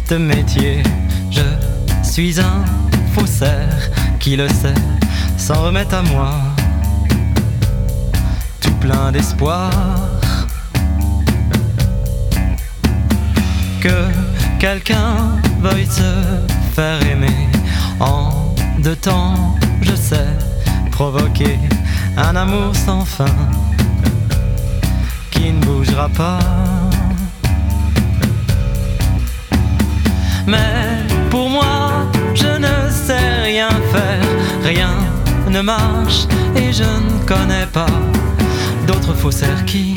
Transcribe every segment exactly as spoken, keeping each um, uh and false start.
triste métier. Je suis un faussaire qui le sait, s'en remet à moi, tout plein d'espoir. Que quelqu'un veuille se faire aimer en deux temps, je sais provoquer un amour sans fin qui ne bougera pas. Mais pour moi, je ne sais rien faire, rien ne marche et je ne connais pas d'autres faussaires qui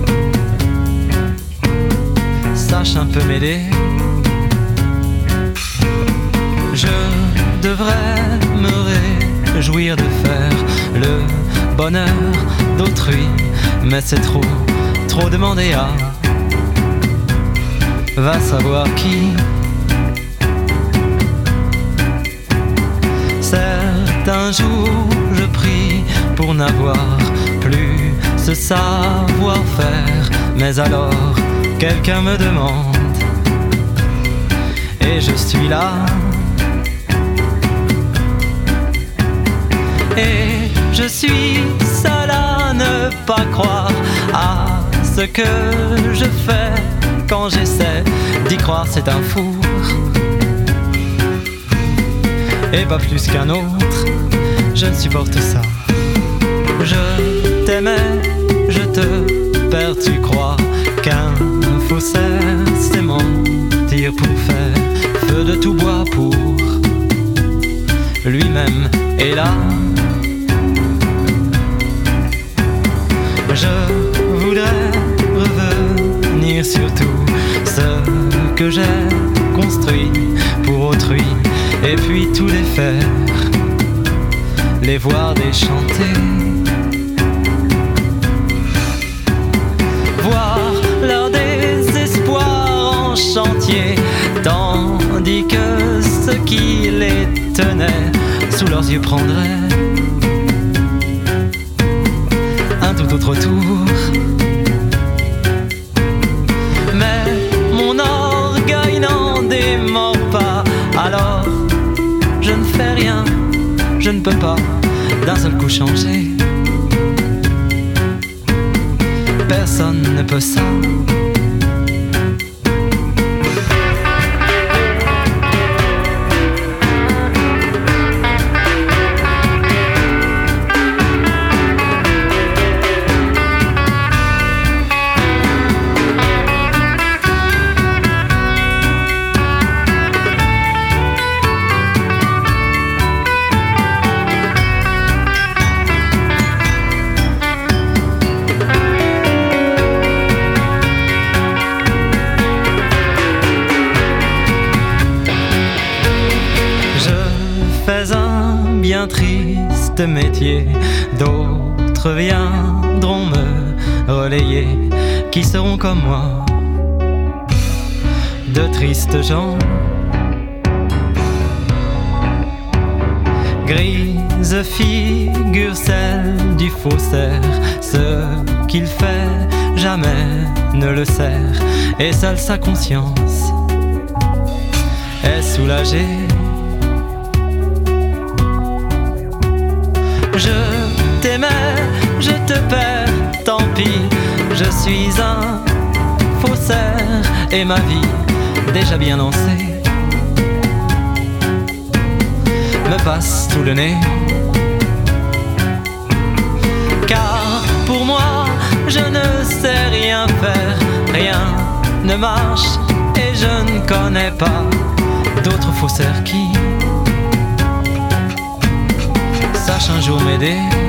sachent un peu m'aider. Je devrais me réjouir de faire le bonheur d'autrui, mais c'est trop, trop demandé à va savoir qui. Certains jours je prie pour n'avoir plus ce savoir-faire, mais alors quelqu'un me demande et je suis là. Et je suis seul à ne pas croire à ce que je fais. Quand j'essaie d'y croire, c'est un four et pas plus qu'un autre. Je ne supporte ça. Je t'aimais, je te perds, tu crois qu'un faussaire c'est mentir pour faire feu de tout bois pour lui-même. Et là je voudrais revenir sur tout ce que j'ai construit pour autrui, et puis tout les faire, les voir déchanter, voir leur désespoir en chantier, tandis que ce qui les tenait sous leurs yeux prendrait un tout autre tour. Mais mon orgueil n'en démord pas, alors je ne fais rien, je ne peux pas d'un seul coup changer. Personne ne peut ça. Un triste métier, d'autres viendront me relayer, qui seront comme moi, de tristes gens. Grise figure celle du faussaire, ce qu'il fait jamais ne le sert, et seule sa conscience est soulagée. Je t'aimais, je te perds, tant pis, je suis un faussaire et ma vie déjà bien lancée me passe sous le nez. Car pour moi, je ne sais rien faire, rien ne marche et je ne connais pas d'autres faussaires qui sache un jour m'aider.